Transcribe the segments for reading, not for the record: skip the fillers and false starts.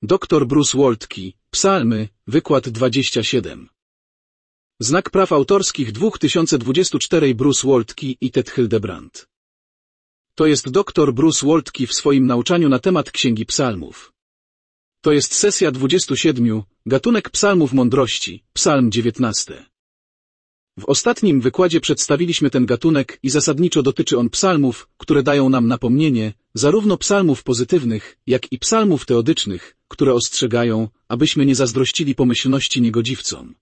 Dr Bruce Waltke, Psalmy, wykład 27. Znak praw autorskich 2024 Bruce Waltke i Ted Hildebrand. To jest dr Bruce Waltke w swoim nauczaniu na temat Księgi Psalmów. To jest sesja 27, gatunek psalmów mądrości, psalm 19. W ostatnim wykładzie przedstawiliśmy ten gatunek i zasadniczo dotyczy on psalmów, które dają nam napomnienie, zarówno psalmów pozytywnych, jak i psalmów teodycznych, które ostrzegają, abyśmy nie zazdrościli pomyślności niegodziwcom.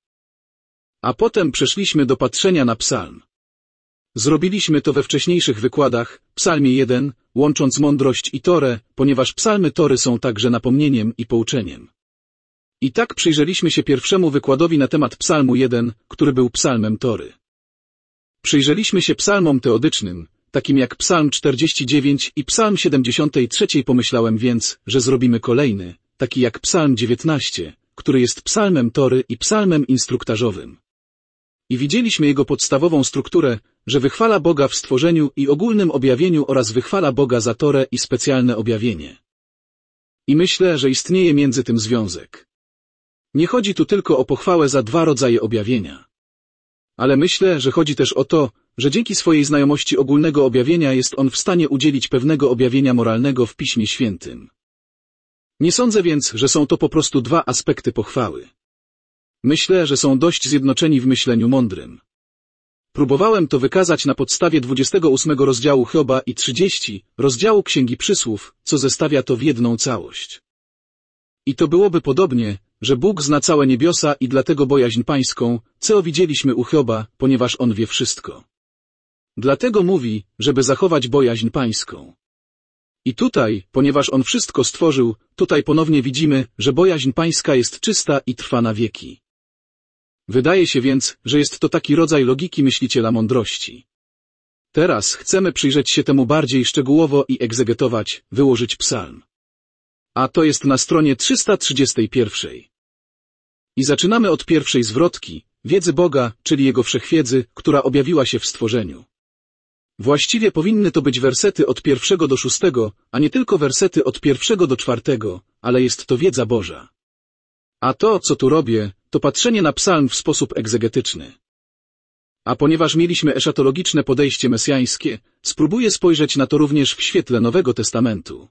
A potem przeszliśmy do patrzenia na psalm. Zrobiliśmy to we wcześniejszych wykładach, psalmie 1, łącząc mądrość i Torę, ponieważ psalmy Tory są także napomnieniem i pouczeniem. I tak przyjrzeliśmy się pierwszemu wykładowi na temat psalmu 1, który był psalmem Tory. Przyjrzeliśmy się psalmom teodycznym, takim jak psalm 49 i psalm 73. Pomyślałem więc, że zrobimy kolejny, taki jak psalm 19, który jest psalmem Tory i psalmem instruktażowym. I widzieliśmy jego podstawową strukturę, że wychwala Boga w stworzeniu i ogólnym objawieniu oraz wychwala Boga za Torę i specjalne objawienie. I myślę, że istnieje między tym związek. Nie chodzi tu tylko o pochwałę za dwa rodzaje objawienia. Ale myślę, że chodzi też o to, że dzięki swojej znajomości ogólnego objawienia jest on w stanie udzielić pewnego objawienia moralnego w Piśmie Świętym. Nie sądzę więc, że są to po prostu dwa aspekty pochwały. Myślę, że są dość zjednoczeni w myśleniu mądrym. Próbowałem to wykazać na podstawie 28 rozdziału Hioba i 30 rozdziału Księgi Przysłów, co zestawia to w jedną całość. I to byłoby podobnie, że Bóg zna całe niebiosa i dlatego bojaźń pańską, co widzieliśmy u Hioba, ponieważ on wie wszystko. Dlatego mówi, żeby zachować bojaźń pańską. I tutaj, ponieważ on wszystko stworzył, tutaj ponownie widzimy, że bojaźń pańska jest czysta i trwa na wieki. Wydaje się więc, że jest to taki rodzaj logiki myśliciela mądrości. Teraz chcemy przyjrzeć się temu bardziej szczegółowo i egzegetować, wyłożyć psalm. A to jest na stronie 331. I zaczynamy od pierwszej zwrotki, wiedzy Boga, czyli Jego wszechwiedzy, która objawiła się w stworzeniu. Właściwie powinny to być wersety od 1 do 6, a nie tylko wersety od 1 do 4, ale jest to wiedza Boża. A to, co tu robię, to patrzenie na psalm w sposób egzegetyczny. A ponieważ mieliśmy eszatologiczne podejście mesjańskie, spróbuję spojrzeć na to również w świetle Nowego Testamentu.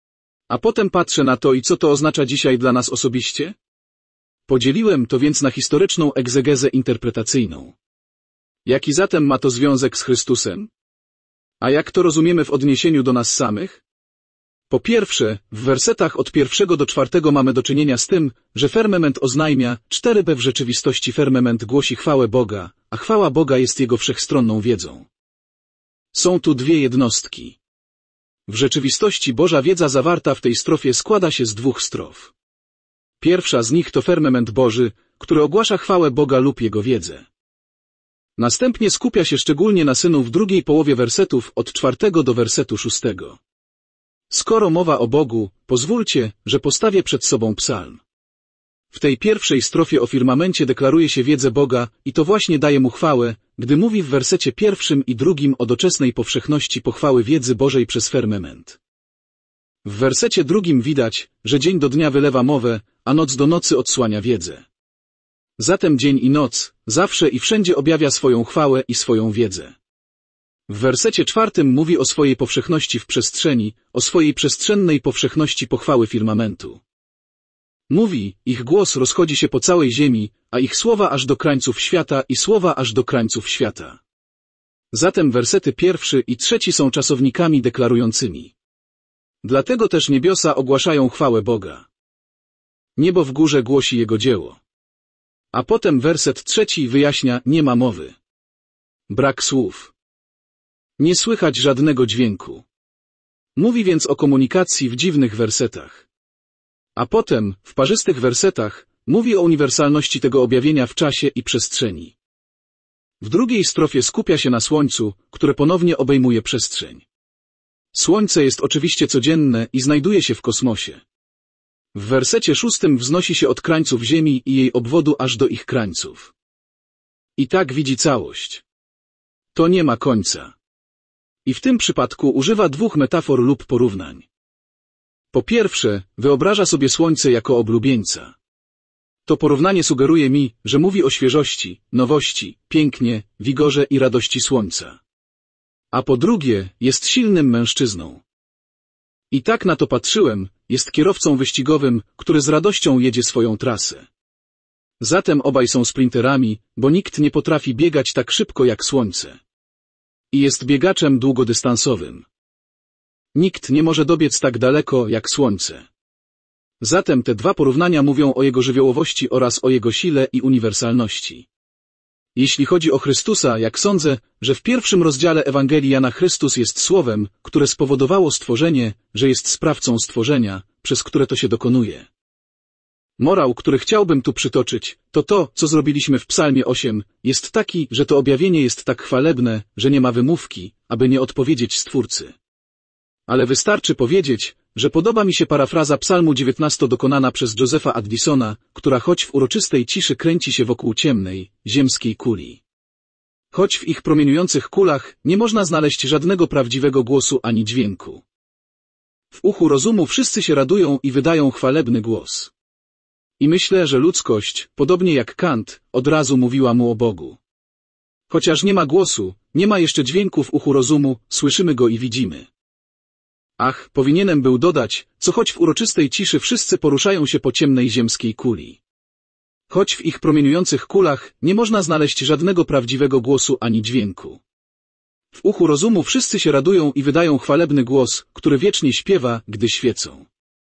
A potem patrzę na to i co to oznacza dzisiaj dla nas osobiście? Podzieliłem to więc na historyczną egzegezę interpretacyjną. Jaki zatem ma to związek z Chrystusem? A jak to rozumiemy w odniesieniu do nas samych? Po pierwsze, w wersetach od 1 do 4 mamy do czynienia z tym, że firmament oznajmia, 4b w rzeczywistości firmament głosi chwałę Boga, a chwała Boga jest Jego wszechstronną wiedzą. Są tu dwie jednostki. W rzeczywistości Boża wiedza zawarta w tej strofie składa się z dwóch strof. Pierwsza z nich to firmament Boży, który ogłasza chwałę Boga lub Jego wiedzę. Następnie skupia się szczególnie na Synu w drugiej połowie wersetów od 4 do wersetu 6. Skoro mowa o Bogu, pozwólcie, że postawię przed sobą psalm. W tej pierwszej strofie o firmamencie deklaruje się wiedzę Boga i to właśnie daje mu chwałę, gdy mówi w wersecie 1 i 2 o doczesnej powszechności pochwały wiedzy Bożej przez firmament. W wersecie 2 widać, że dzień do dnia wylewa mowę, a noc do nocy odsłania wiedzę. Zatem dzień i noc, zawsze i wszędzie objawia swoją chwałę i swoją wiedzę. W wersecie 4 mówi o swojej powszechności w przestrzeni, o swojej przestrzennej powszechności pochwały firmamentu. Mówi, ich głos rozchodzi się po całej ziemi, a ich słowa aż do krańców świata i słowa aż do krańców świata. Zatem wersety 1 i 3 są czasownikami deklarującymi. Dlatego też niebiosa ogłaszają chwałę Boga. Niebo w górze głosi Jego dzieło. A potem werset 3 wyjaśnia, nie ma mowy. Brak słów. Nie słychać żadnego dźwięku. Mówi więc o komunikacji w dziwnych wersetach. A potem, w parzystych wersetach, mówi o uniwersalności tego objawienia w czasie i przestrzeni. W drugiej strofie skupia się na Słońcu, które ponownie obejmuje przestrzeń. Słońce jest oczywiście codzienne i znajduje się w kosmosie. W wersecie 6 wznosi się od krańców Ziemi i jej obwodu aż do ich krańców. I tak widzi całość. To nie ma końca. I w tym przypadku używa dwóch metafor lub porównań. Po pierwsze, wyobraża sobie słońce jako oblubieńca. To porównanie sugeruje mi, że mówi o świeżości, nowości, pięknie, wigorze i radości słońca. A po drugie, jest silnym mężczyzną. I tak na to patrzyłem, jest kierowcą wyścigowym, który z radością jedzie swoją trasę. Zatem obaj są sprinterami, bo nikt nie potrafi biegać tak szybko jak słońce. I jest biegaczem długodystansowym. Nikt nie może dobiec tak daleko jak słońce. Zatem te dwa porównania mówią o jego żywiołowości oraz o jego sile i uniwersalności. Jeśli chodzi o Chrystusa, jak sądzę, że w pierwszym rozdziale Ewangelii Jana Chrystus jest słowem, które spowodowało stworzenie, że jest sprawcą stworzenia, przez które to się dokonuje. Morał, który chciałbym tu przytoczyć, to to, co zrobiliśmy w Psalmie 8, jest taki, że to objawienie jest tak chwalebne, że nie ma wymówki, aby nie odpowiedzieć Stwórcy. Ale wystarczy powiedzieć, że podoba mi się parafraza Psalmu 19 dokonana przez Josepha Addisona, która choć w uroczystej ciszy kręci się wokół ciemnej, ziemskiej kuli. Choć w ich promieniujących kulach nie można znaleźć żadnego prawdziwego głosu ani dźwięku. W uchu rozumu wszyscy się radują i wydają chwalebny głos. I myślę, że ludzkość, podobnie jak Kant, od razu mówiła mu o Bogu. Chociaż nie ma głosu, nie ma jeszcze dźwięku w uchu rozumu, słyszymy go i widzimy. Ach, powinienem był dodać, co choć w uroczystej ciszy wszyscy poruszają się po ciemnej ziemskiej kuli. Choć w ich promieniujących kulach nie można znaleźć żadnego prawdziwego głosu ani dźwięku. W uchu rozumu wszyscy się radują i wydają chwalebny głos, który wiecznie śpiewa, gdy świecą.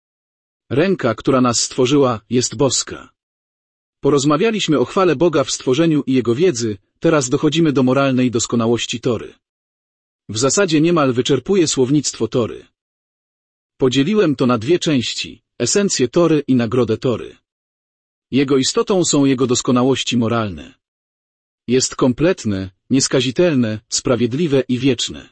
Ręka, która nas stworzyła, jest boska. Porozmawialiśmy o chwale Boga w stworzeniu i Jego wiedzy, teraz dochodzimy do moralnej doskonałości Tory. W zasadzie niemal wyczerpuje słownictwo Tory. Podzieliłem to na dwie części, esencję Tory i nagrodę Tory. Jego istotą są jego doskonałości moralne. Jest kompletne, nieskazitelne, sprawiedliwe i wieczne.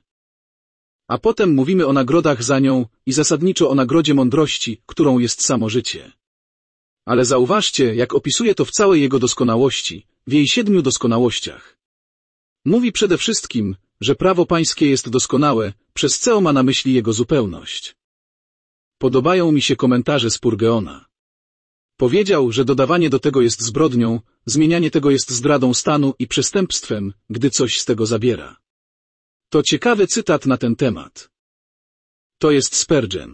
A potem mówimy o nagrodach za nią i zasadniczo o nagrodzie mądrości, którą jest samo życie. Ale zauważcie, jak opisuje to w całej jego doskonałości, w jej 7 doskonałościach. Mówi przede wszystkim, że prawo pańskie jest doskonałe, przez co ma na myśli jego zupełność. Podobają mi się komentarze Spurgeona. Powiedział, że dodawanie do tego jest zbrodnią, zmienianie tego jest zdradą stanu i przestępstwem, gdy coś z tego zabiera. To ciekawy cytat na ten temat. To jest Spurgeon.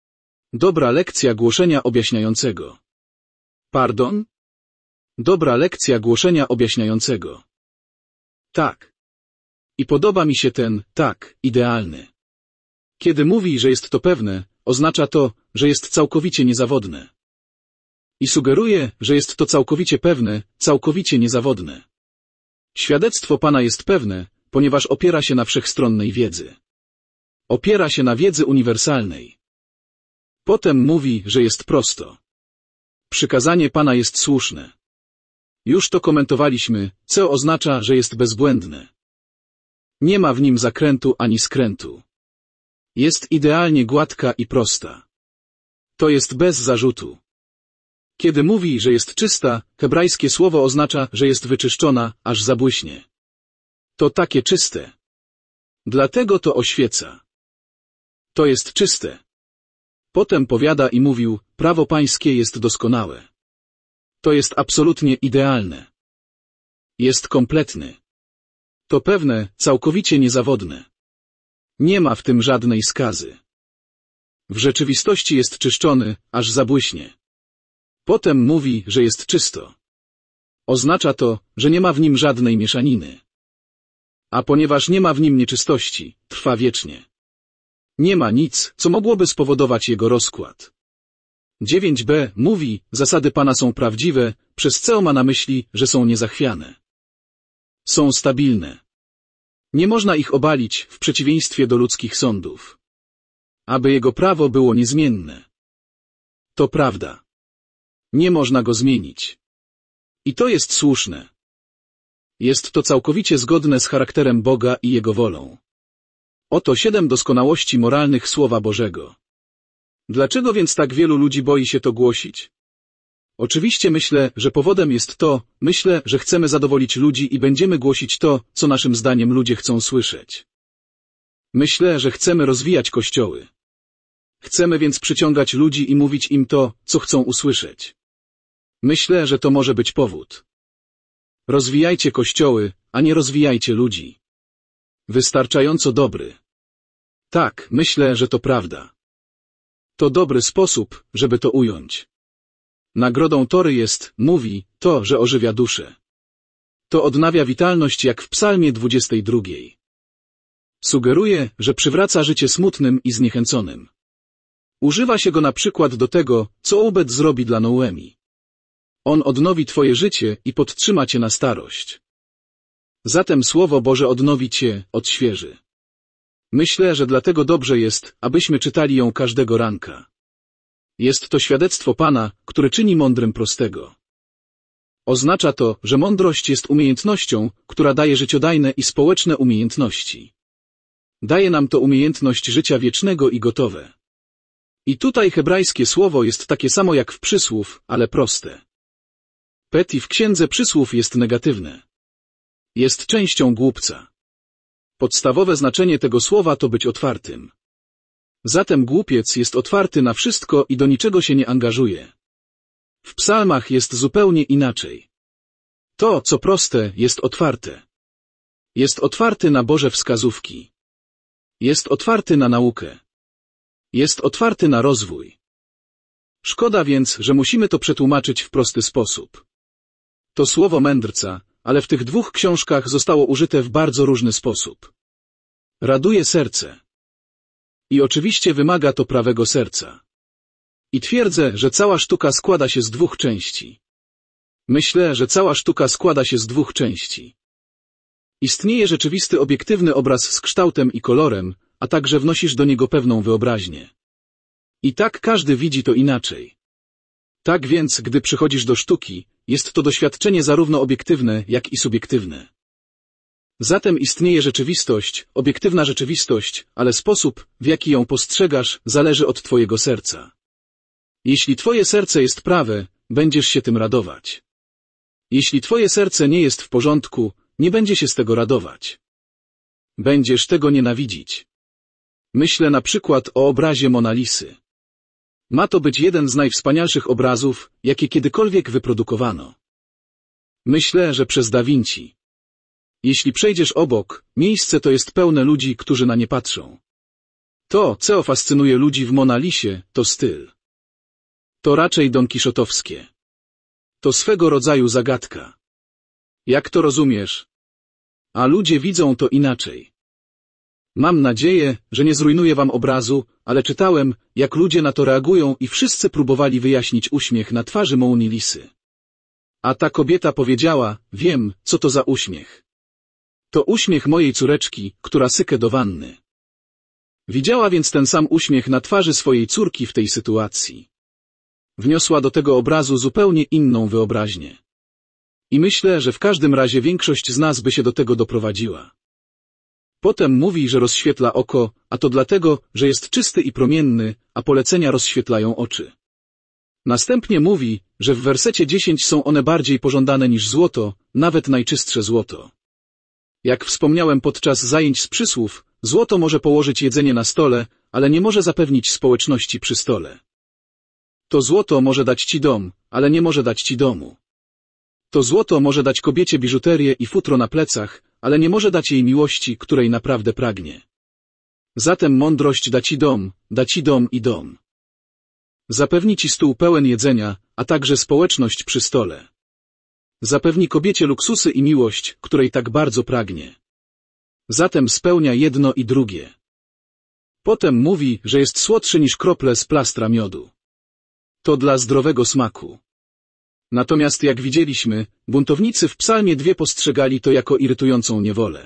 Dobra lekcja głoszenia objaśniającego. Pardon? Dobra lekcja głoszenia objaśniającego. Tak. I podoba mi się ten, tak, idealny. Kiedy mówi, że jest to pewne, oznacza to, że jest całkowicie niezawodne. I sugeruje, że jest to całkowicie pewne, całkowicie niezawodne. Świadectwo Pana jest pewne, ponieważ opiera się na wszechstronnej wiedzy. Opiera się na wiedzy uniwersalnej. Potem mówi, że jest prosto. Przykazanie Pana jest słuszne. Już to komentowaliśmy, co oznacza, że jest bezbłędne. Nie ma w nim zakrętu ani skrętu. Jest idealnie gładka i prosta. To jest bez zarzutu. Kiedy mówi, że jest czysta, hebrajskie słowo oznacza, że jest wyczyszczona, aż zabłyśnie. To takie czyste. Dlatego to oświeca. To jest czyste. Potem powiada i mówił, prawo pańskie jest doskonałe. To jest absolutnie idealne. Jest kompletny. To pewne, całkowicie niezawodne. Nie ma w tym żadnej skazy. W rzeczywistości jest czyszczony, aż zabłyśnie. Potem mówi, że jest czysto. Oznacza to, że nie ma w nim żadnej mieszaniny. A ponieważ nie ma w nim nieczystości, trwa wiecznie. Nie ma nic, co mogłoby spowodować jego rozkład. 9b mówi, zasady Pana są prawdziwe, przez co ma na myśli, że są niezachwiane. Są stabilne. Nie można ich obalić w przeciwieństwie do ludzkich sądów. Aby jego prawo było niezmienne. To prawda. Nie można go zmienić. I to jest słuszne. Jest to całkowicie zgodne z charakterem Boga i Jego wolą. Oto 7 doskonałości moralnych Słowa Bożego. Dlaczego więc tak wielu ludzi boi się to głosić? Oczywiście myślę, że powodem jest to, że chcemy zadowolić ludzi i będziemy głosić to, co naszym zdaniem ludzie chcą słyszeć. Myślę, że chcemy rozwijać kościoły. Chcemy więc przyciągać ludzi i mówić im to, co chcą usłyszeć. Myślę, że to może być powód. Rozwijajcie kościoły, a nie rozwijajcie ludzi. Wystarczająco dobry. Tak, myślę, że to prawda. To dobry sposób, żeby to ująć. Nagrodą Tory jest, mówi, to, że ożywia duszę. To odnawia witalność jak w Psalmie 22. Sugeruje, że przywraca życie smutnym i zniechęconym. Używa się go na przykład do tego, co Obed zrobi dla Noemi. On odnowi twoje życie i podtrzyma cię na starość. Zatem Słowo Boże odnowi cię, odświeży. Myślę, że dlatego dobrze jest, abyśmy czytali ją każdego ranka. Jest to świadectwo Pana, który czyni mądrym prostego. Oznacza to, że mądrość jest umiejętnością, która daje życiodajne i społeczne umiejętności. Daje nam to umiejętność życia wiecznego i gotowe. I tutaj hebrajskie słowo jest takie samo jak w przysłów, ale proste. Peti w Księdze Przysłów jest negatywne. Jest częścią głupca. Podstawowe znaczenie tego słowa to być otwartym. Zatem głupiec jest otwarty na wszystko i do niczego się nie angażuje. W psalmach jest zupełnie inaczej. To, co proste, jest otwarte. Jest otwarty na Boże wskazówki. Jest otwarty na naukę. Jest otwarty na rozwój. Szkoda więc, że musimy to przetłumaczyć w prosty sposób. To słowo mędrca, ale w tych dwóch książkach zostało użyte w bardzo różny sposób. Raduje serce. I oczywiście wymaga to prawego serca. I twierdzę, że cała sztuka składa się z dwóch części. Myślę, że cała sztuka składa się z dwóch części. Istnieje rzeczywisty obiektywny obraz z kształtem i kolorem, a także wnosisz do niego pewną wyobraźnię. I tak każdy widzi to inaczej. Tak więc, gdy przychodzisz do sztuki, jest to doświadczenie zarówno obiektywne, jak i subiektywne. Zatem istnieje rzeczywistość, obiektywna rzeczywistość, ale sposób, w jaki ją postrzegasz, zależy od twojego serca. Jeśli twoje serce jest prawe, będziesz się tym radować. Jeśli twoje serce nie jest w porządku, nie będzie się z tego radować. Będziesz tego nienawidzić. Myślę na przykład o obrazie Mona Lisy. Ma to być jeden z najwspanialszych obrazów, jakie kiedykolwiek wyprodukowano. Myślę, że przez Da Vinci. Jeśli przejdziesz obok, miejsce to jest pełne ludzi, którzy na nie patrzą. To, co fascynuje ludzi w Mona Lisie, to styl. To raczej donkiszotowskie. To swego rodzaju zagadka. Jak to rozumiesz? A ludzie widzą to inaczej. Mam nadzieję, że nie zrujnuję wam obrazu, ale czytałem, jak ludzie na to reagują i wszyscy próbowali wyjaśnić uśmiech na twarzy Mony Lisy. A ta kobieta powiedziała, wiem, co to za uśmiech. To uśmiech mojej córeczki, która sykę do wanny. Widziała więc ten sam uśmiech na twarzy swojej córki w tej sytuacji. Wniosła do tego obrazu zupełnie inną wyobraźnię. I myślę, że w każdym razie większość z nas by się do tego doprowadziła. Potem mówi, że rozświetla oko, a to dlatego, że jest czysty i promienny, a polecenia rozświetlają oczy. Następnie mówi, że w wersecie 10 są one bardziej pożądane niż złoto, nawet najczystsze złoto. Jak wspomniałem podczas zajęć z przysłów, złoto może położyć jedzenie na stole, ale nie może zapewnić społeczności przy stole. To złoto może dać ci dom, ale nie może dać ci domu. To złoto może dać kobiecie biżuterię i futro na plecach, ale nie może dać jej miłości, której naprawdę pragnie. Zatem mądrość da ci dom i dom. Zapewni ci stół pełen jedzenia, a także społeczność przy stole. Zapewni kobiecie luksusy i miłość, której tak bardzo pragnie. Zatem spełnia jedno i drugie. Potem mówi, że jest słodszy niż krople z plastra miodu. To dla zdrowego smaku. Natomiast jak widzieliśmy, buntownicy w Psalmie 2 postrzegali to jako irytującą niewolę.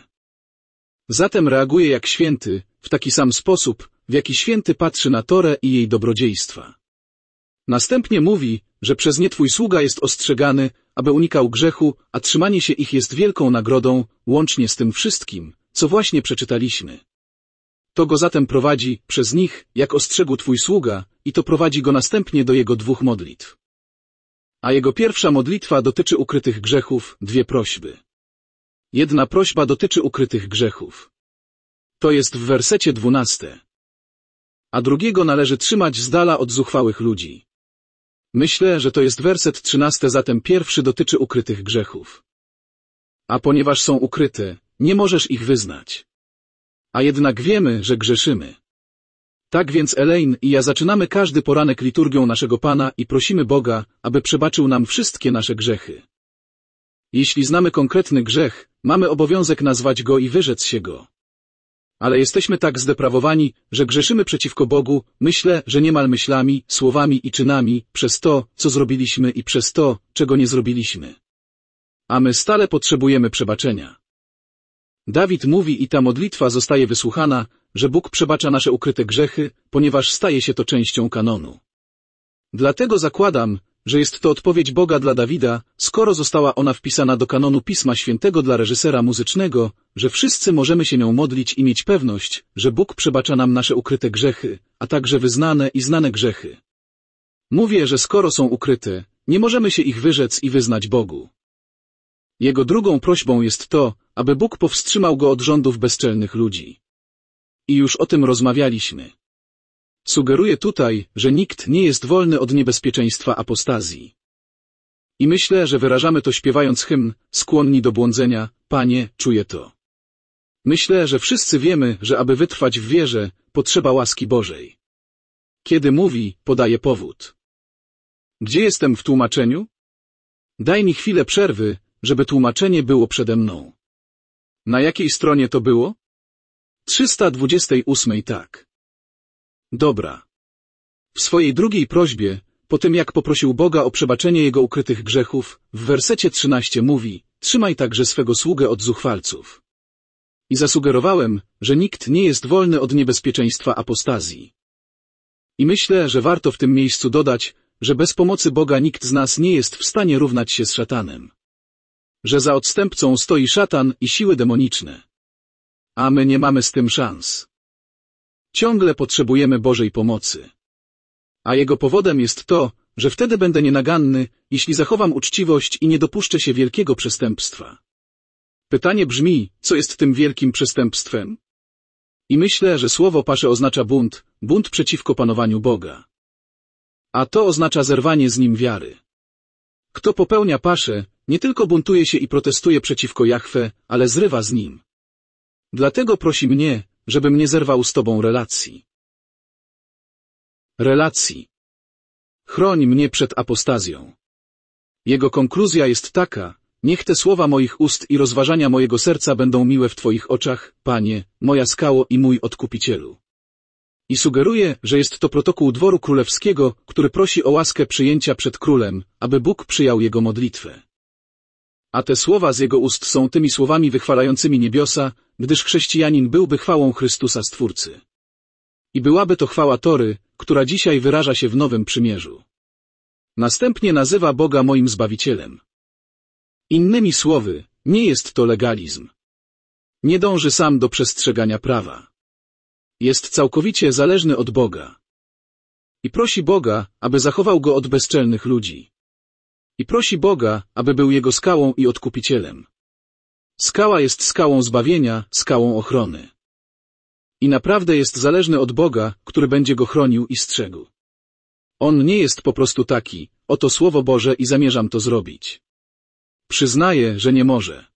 Zatem reaguje jak święty, w taki sam sposób, w jaki święty patrzy na Torę i jej dobrodziejstwa. Następnie mówi, że przez nie twój sługa jest ostrzegany, aby unikał grzechu, a trzymanie się ich jest wielką nagrodą, łącznie z tym wszystkim, co właśnie przeczytaliśmy. To go zatem prowadzi, przez nich, jak ostrzegł twój sługa, i to prowadzi go następnie do jego 2 modlitw. A jego pierwsza modlitwa dotyczy ukrytych grzechów, 2 prośby. Jedna prośba dotyczy ukrytych grzechów. To jest w wersecie 12. a drugiego należy trzymać z dala od zuchwałych ludzi. Myślę, że to jest werset 13, zatem pierwszy dotyczy ukrytych grzechów. A ponieważ są ukryte, nie możesz ich wyznać. A jednak wiemy, że grzeszymy. Tak więc Elaine i ja zaczynamy każdy poranek liturgią naszego Pana i prosimy Boga, aby przebaczył nam wszystkie nasze grzechy. Jeśli znamy konkretny grzech, mamy obowiązek nazwać go i wyrzec się go. Ale jesteśmy tak zdeprawowani, że grzeszymy przeciwko Bogu, myślę, że niemal myślami, słowami i czynami, przez to, co zrobiliśmy i przez to, czego nie zrobiliśmy. A my stale potrzebujemy przebaczenia. Dawid mówi i ta modlitwa zostaje wysłuchana, że Bóg przebacza nasze ukryte grzechy, ponieważ staje się to częścią kanonu. Dlatego zakładam, że jest to odpowiedź Boga dla Dawida, skoro została ona wpisana do kanonu Pisma Świętego dla reżysera muzycznego, że wszyscy możemy się nią modlić i mieć pewność, że Bóg przebacza nam nasze ukryte grzechy, a także wyznane i znane grzechy. Mówię, że skoro są ukryte, nie możemy się ich wyrzec i wyznać Bogu. Jego drugą prośbą jest to, aby Bóg powstrzymał go od rządów bezczelnych ludzi. I już o tym rozmawialiśmy. Sugeruję tutaj, że nikt nie jest wolny od niebezpieczeństwa apostazji. I myślę, że wyrażamy to śpiewając hymn, skłonni do błądzenia, Panie, czuję to. Myślę, że wszyscy wiemy, że aby wytrwać w wierze, potrzeba łaski Bożej. Kiedy mówi, podaje powód. Gdzie jestem w tłumaczeniu? Daj mi chwilę przerwy, żeby tłumaczenie było przede mną. Na jakiej stronie to było? 328, tak. Dobra. W swojej drugiej prośbie, po tym jak poprosił Boga o przebaczenie jego ukrytych grzechów, w wersecie 13 mówi, trzymaj także swego sługę od zuchwalców. I zasugerowałem, że nikt nie jest wolny od niebezpieczeństwa apostazji. I myślę, że warto w tym miejscu dodać, że bez pomocy Boga nikt z nas nie jest w stanie równać się z szatanem. Że za odstępcą stoi szatan i siły demoniczne. A my nie mamy z tym szans. Ciągle potrzebujemy Bożej pomocy. A jego powodem jest to, że wtedy będę nienaganny, jeśli zachowam uczciwość i nie dopuszczę się wielkiego przestępstwa. Pytanie brzmi, co jest tym wielkim przestępstwem? I myślę, że słowo pasze oznacza bunt przeciwko panowaniu Boga. A to oznacza zerwanie z nim wiary. Kto popełnia paszę, nie tylko buntuje się i protestuje przeciwko Jahwe, ale zrywa z nim. Dlatego prosi mnie, żebym nie zerwał z Tobą relacji. Chroń mnie przed apostazją. Jego konkluzja jest taka, niech te słowa moich ust i rozważania mojego serca będą miłe w Twoich oczach, Panie, moja skało i mój Odkupicielu. I sugeruje, że jest to protokół dworu królewskiego, który prosi o łaskę przyjęcia przed królem, aby Bóg przyjął jego modlitwę. A te słowa z jego ust są tymi słowami wychwalającymi niebiosa, gdyż chrześcijanin byłby chwałą Chrystusa Stwórcy. I byłaby to chwała Tory, która dzisiaj wyraża się w Nowym Przymierzu. Następnie nazywa Boga moim Zbawicielem. Innymi słowy, nie jest to legalizm. Nie dąży sam do przestrzegania prawa. Jest całkowicie zależny od Boga. I prosi Boga, aby zachował go od bezczelnych ludzi. I prosi Boga, aby był jego skałą i odkupicielem. Skała jest skałą zbawienia, skałą ochrony. I naprawdę jest zależny od Boga, który będzie go chronił i strzegł. On nie jest po prostu taki, oto Słowo Boże i zamierzam to zrobić. Przyznaje, że nie może.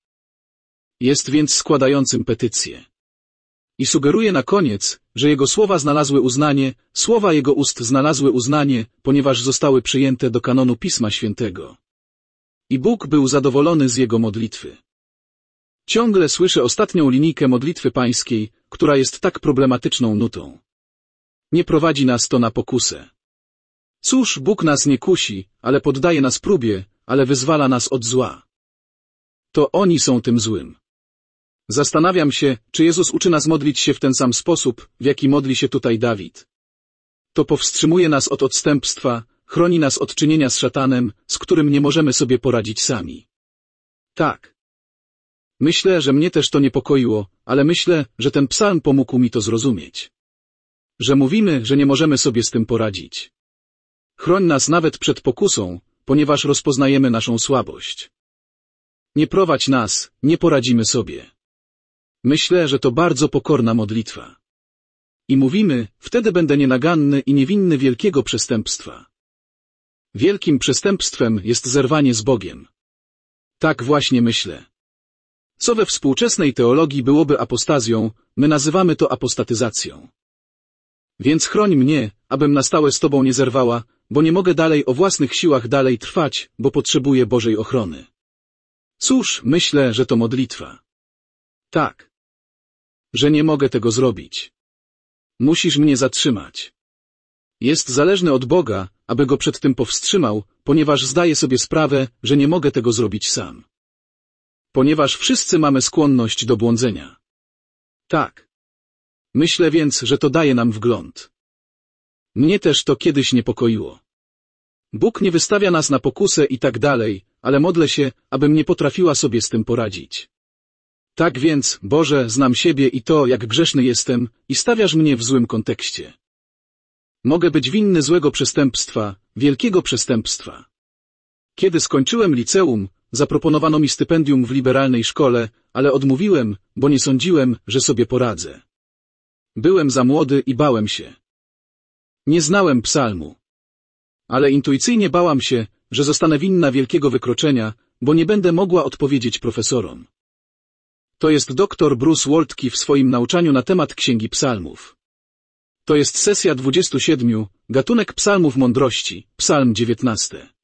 Jest więc składającym petycję. I sugeruje na koniec, że jego słowa znalazły uznanie, słowa jego ust znalazły uznanie, ponieważ zostały przyjęte do kanonu Pisma Świętego. I Bóg był zadowolony z jego modlitwy. Ciągle słyszę ostatnią linijkę modlitwy pańskiej, która jest tak problematyczną nutą. Nie prowadzi nas to na pokusę. Cóż, Bóg nas nie kusi, ale poddaje nas próbie, ale wyzwala nas od zła. To oni są tym złym. Zastanawiam się, czy Jezus uczy nas modlić się w ten sam sposób, w jaki modli się tutaj Dawid. To powstrzymuje nas od odstępstwa, chroni nas od czynienia z szatanem, z którym nie możemy sobie poradzić sami. Tak. Myślę, że mnie też to niepokoiło, ale myślę, że ten psalm pomógł mi to zrozumieć. Że mówimy, że nie możemy sobie z tym poradzić. Chroń nas nawet przed pokusą, ponieważ rozpoznajemy naszą słabość. Nie prowadź nas, nie poradzimy sobie. Myślę, że to bardzo pokorna modlitwa. I mówimy, wtedy będę nienaganny i niewinny wielkiego przestępstwa. Wielkim przestępstwem jest zerwanie z Bogiem. Tak właśnie myślę. Co we współczesnej teologii byłoby apostazją, my nazywamy to apostatyzacją. Więc chroń mnie, abym na stałe z Tobą nie zerwała, bo nie mogę dalej o własnych siłach dalej trwać, bo potrzebuję Bożej ochrony. Cóż, myślę, że to modlitwa. Tak. Że nie mogę tego zrobić. Musisz mnie zatrzymać. Jest zależny od Boga, aby go przed tym powstrzymał, ponieważ zdaje sobie sprawę, że nie mogę tego zrobić sam. Ponieważ wszyscy mamy skłonność do błądzenia. Tak. Myślę więc, że to daje nam wgląd. Mnie też to kiedyś niepokoiło. Bóg nie wystawia nas na pokusę i tak dalej, ale modlę się, abym nie potrafiła sobie z tym poradzić. Tak więc, Boże, znam siebie i to, jak grzeszny jestem, i stawiasz mnie w złym kontekście. Mogę być winny złego przestępstwa, wielkiego przestępstwa. Kiedy skończyłem liceum, zaproponowano mi stypendium w liberalnej szkole, ale odmówiłem, bo nie sądziłem, że sobie poradzę. Byłem za młody i bałem się. Nie znałem psalmu. Ale intuicyjnie bałam się, że zostanę winna wielkiego wykroczenia, bo nie będę mogła odpowiedzieć profesorom. To jest dr Bruce Waltke w swoim nauczaniu na temat Księgi Psalmów. To jest sesja 27, gatunek psalmów mądrości, psalm 19.